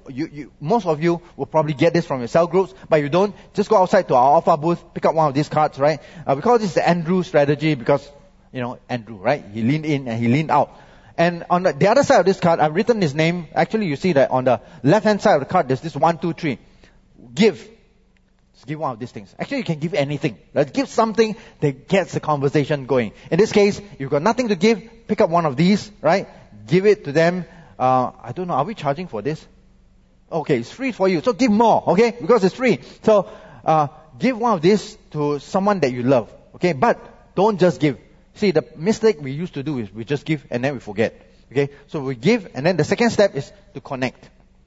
most of you will probably get this from your cell groups, but you don't, just go outside to our Alpha booth, pick up one of these cards, right? We call this the Andrew strategy because, Andrew, right? He leaned in and he leaned out. And on the other side of this card, I've written his name. Actually, you see that on the left-hand side of the card, there's this 1, 2, 3. Give. Just give one of these things. Actually, you can give anything. Right? Give something that gets the conversation going. In this case, you've got nothing to give, pick up one of these, right? Give it to them. I don't know, are we charging for this? Okay, it's free for you. So give more, okay? Because it's free. So, give one of these to someone that you love, okay? But don't just give. See, the mistake we used to do is we just give and then we forget. Okay? So we give, and then the second step is to connect.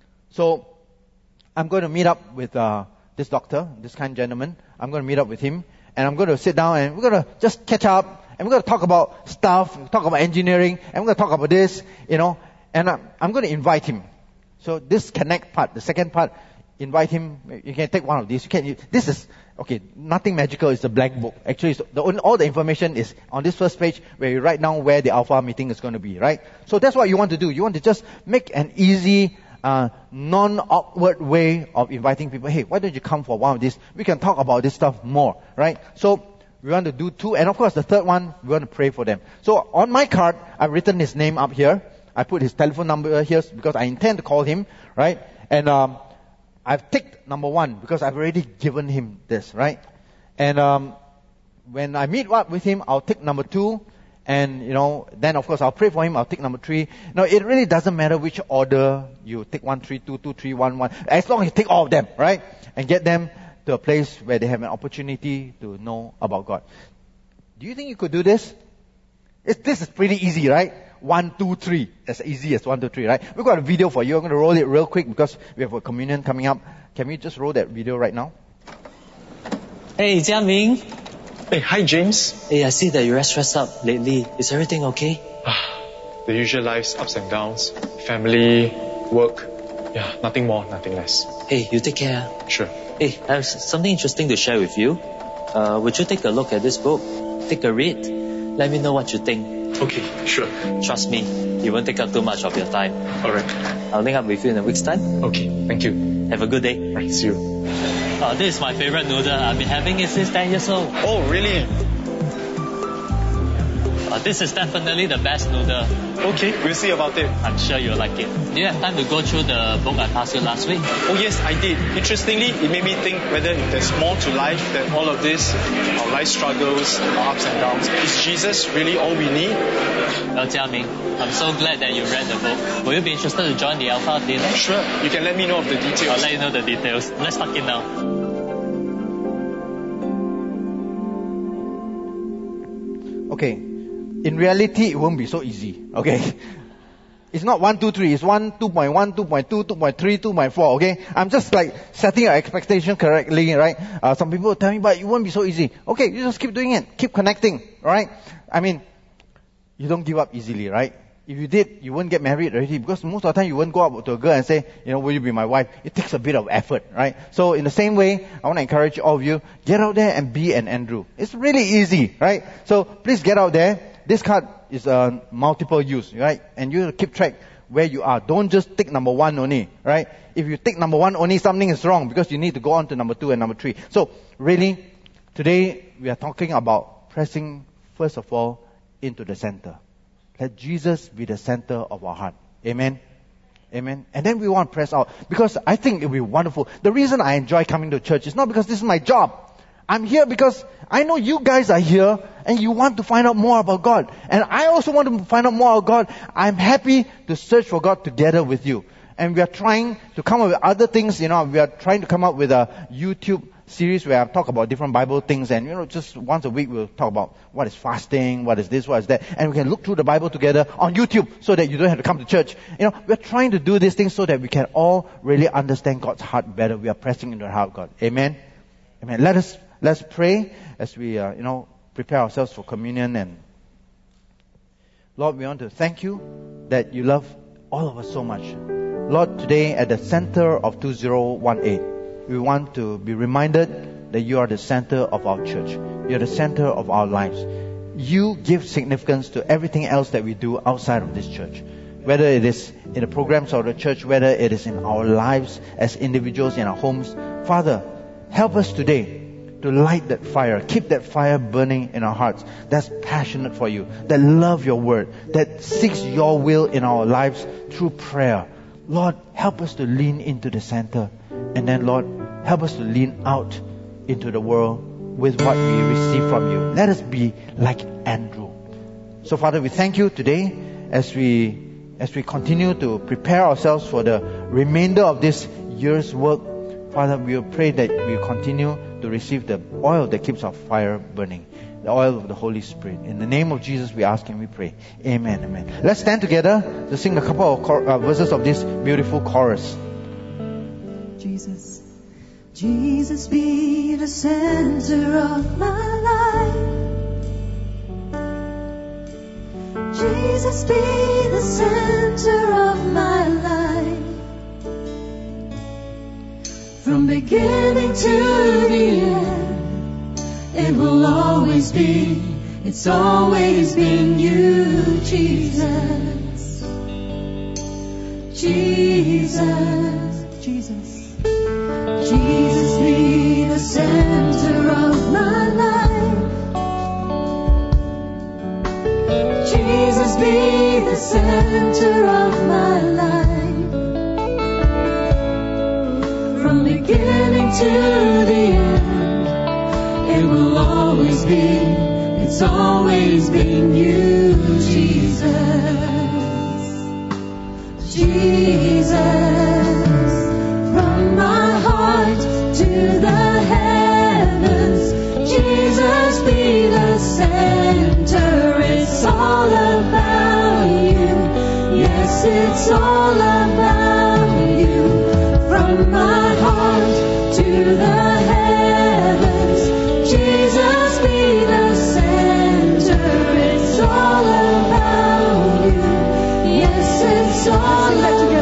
So I'm going to meet up with this doctor, this kind gentleman. I'm going to meet up with him, and I'm going to sit down and we're going to just catch up, and we're going to talk about stuff, talk about engineering, and we're going to talk about this, and I'm going to invite him. So this connect part, the second part, invite him. You can take one of these. This is, okay, nothing magical. It's a blank book. Actually, all the information is on this first page where you write down where the Alpha meeting is going to be, right? So that's what you want to do. You want to just make an easy, non-awkward way of inviting people. Hey, why don't you come for one of these? We can talk about this stuff more, right? So we want to do 2. And of course, the third one, we want to pray for them. So on my card, I've written his name up here. I put his telephone number here because I intend to call him, right? And I've ticked number 1 because I've already given him this, right? And when I meet up with him, I'll tick number 2. And, then of course I'll pray for him. I'll tick number 3. Now, it really doesn't matter which order you tick 1, 3, 2, 2, 3, 1, 1. As long as you tick all of them, right? And get them to a place where they have an opportunity to know about God. Do you think you could do this? This is pretty easy, right? 1, 2, 3. As easy as 1, 2, 3, right? We've got a video for you. I'm going to roll it real quick because we have a communion coming up. Can we just roll that video right now? Hey, Jiaming. Hey, hi, James. Hey, I see that you're stressed up lately. Is everything okay? The usual life's ups and downs. Family, work. Yeah, nothing more, nothing less. Hey, you take care. Sure. Hey, I have something interesting to share with you. Would you take a look at this book? Take a read. Let me know what you think. Okay, sure. Trust me, it won't take up too much of your time. Alright. I'll link up with you in a week's time. Okay, thank you. Have a good day. Right, see you. This is my favorite noodle. I've been having it since 10 years old. Oh, really? This is definitely the best noodle. Okay, we'll see about it. I'm sure you'll like it. Do you have time to go through the book I passed you last week? Oh yes, I did. Interestingly, it made me think whether if there's more to life than all of this, our life struggles, our ups and downs. Is Jesus really all we need? Well, Jiaming, I'm so glad that you read the book. Will you be interested to join the Alpha dinner? Sure. You can let me know of the details. I'll let you know the details. Let's tuck in now. Okay. In reality, it won't be so easy. Okay. It's not 1, 2, 3. It's 1, 2.1, 2.2, 2.3, 2.4. Okay. I'm just setting your expectation correctly, right? Some people will tell me, but it won't be so easy. Okay, you just keep doing it. Keep connecting, right? I mean, you don't give up easily, right? If you did, you wouldn't get married already because most of the time you wouldn't go up to a girl and say, will you be my wife? It takes a bit of effort, right? So in the same way, I want to encourage all of you, get out there and be an Andrew. It's really easy, right? So please get out there. This card is multiple use, right? And you keep track where you are. Don't just tick number 1 only, right? If you tick number 1 only, something is wrong because you need to go on to number 2 and number 3. So really, today we are talking about pressing, first of all, into the center. Let Jesus be the center of our heart. Amen? Amen? And then we want to press out because I think it will be wonderful. The reason I enjoy coming to church is not because this is my job. I'm here because I know you guys are here and you want to find out more about God. And I also want to find out more about God. I'm happy to search for God together with you. And we are trying to come up with other things, we are trying to come up with a YouTube series where I talk about different Bible things, and just once a week we'll talk about what is fasting, what is this, what is that, and we can look through the Bible together on YouTube so that you don't have to come to church. We're trying to do these things so that we can all really understand God's heart better. We are pressing into the heart of God. Amen. Amen. Let's pray as we prepare ourselves for communion. And Lord, we want to thank you that you love all of us so much. Lord, today at the center of 2018, we want to be reminded that you are the center of our church. You are the center of our lives. You give significance to everything else that we do outside of this church. Whether it is in the programs of the church, whether it is in our lives as individuals in our homes. Father, help us today to light that fire. Keep that fire burning in our hearts. That's passionate for you. That love your word. That seeks your will in our lives through prayer. Lord, help us to lean into the center. And then, Lord, help us to lean out into the world with what we receive from you. Let us be like Andrew. So, Father, we thank you today as we continue to prepare ourselves for the remainder of this year's work. Father, we will pray that we will continue to receive the oil that keeps our fire burning. The oil of the Holy Spirit. In the name of Jesus, we ask and we pray. Amen, amen. Let's stand together to sing a couple of verses of this beautiful chorus. Jesus, Jesus be the center of my life. Jesus be the center of my life. From beginning to the end, it will always be, it's always been you, Jesus. Jesus, Jesus. Jesus be the center of my life. Jesus be the center of my life. From beginning to the end, it will always be, it's always been you, Jesus. Jesus, from my heart to the heavens, Jesus be the center. It's all about you. Yes, it's all about you. From my heart to the heavens, Jesus be the center. It's all about you. Yes, it's all about you.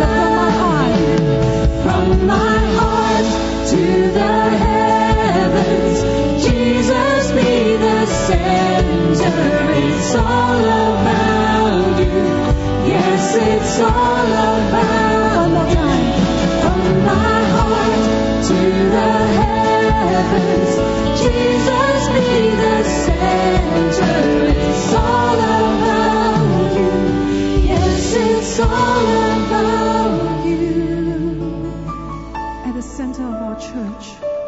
From my heart to the heavens, Jesus be the center. It's all about you. Yes, it's all about you. From my heart to the heavens, Jesus be the center. It's all about you. Yes, it's all about you. At the center of our church,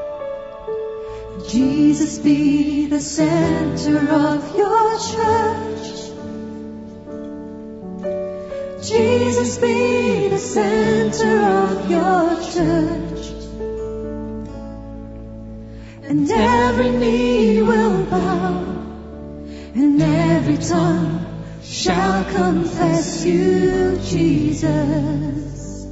Jesus be the center of your church. Jesus be the center of your church. And every knee will bow, and every tongue shall confess you, Jesus.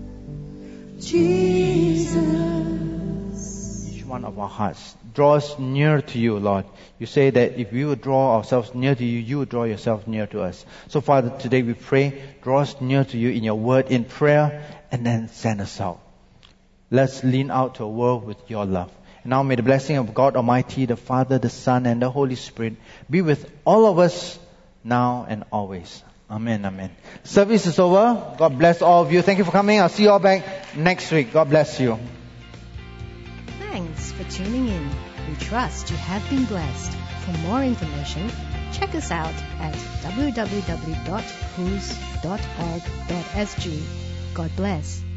Jesus. Each one of our hearts, draw us near to you, Lord. You say that if we would draw ourselves near to you, you would draw yourself near to us. So, Father, today we pray, draw us near to you in your word, in prayer, and then send us out. Let's lean out to a world with your love. And now may the blessing of God Almighty, the Father, the Son, and the Holy Spirit be with all of us now and always. Amen, amen. Service is over. God bless all of you. Thank you for coming. I'll see you all back next week. God bless you. Thanks for tuning in. We trust you have been blessed. For more information, check us out at www.whos.org.sg. God bless.